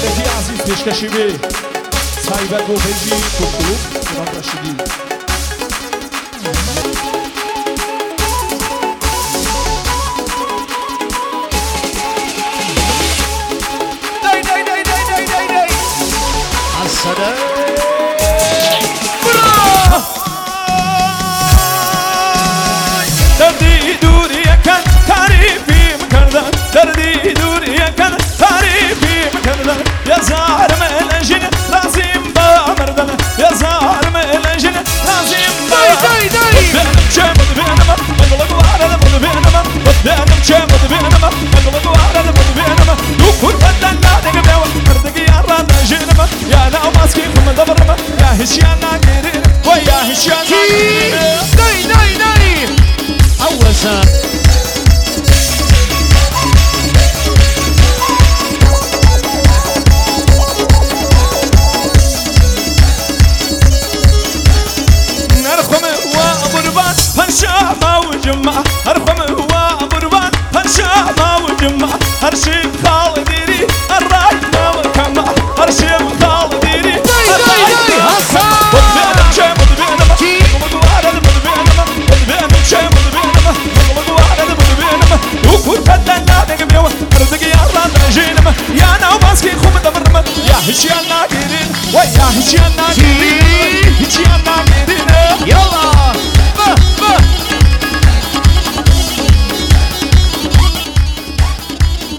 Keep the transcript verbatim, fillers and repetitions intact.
ملکی عزیز پیشکشی بی سایبر گو بیجی کفتلو مراد رشیدی دی دی دی دی دی دی دی الصدا دردی دوری یکن تعریفیم کردن دردی دوری یکن تعریفیم کردن یزار ملنجین لازم با مردن یزار ملنجین لازم با دی دی دی benim çemad benim Madalı varada bunu benim benim çemad benim Madalı varada bunu benim Dukul benden ladegi bewa Kırdaki yarranda jenim Ya namaz ki kuma davarım Ya hiç yana girin Vay ya hiç yana girin دی دی دی عوسا أرخم هو بربان هرشامة وجمعة أرخم هو بربان هرشامة وجمعة هرشي خال ديري الراجمة وكمة هرشي خال ديري الراجمة حسن بينما شامد بينما مغلق وعرض بينما بينما شامد بينما مغلق وعرض بينما وكنت هدنا بيوا أرضك يا رانا جينما يا ناو ماسكي خوم دبرما يا هشي الناقرين ويا هشي الناقرين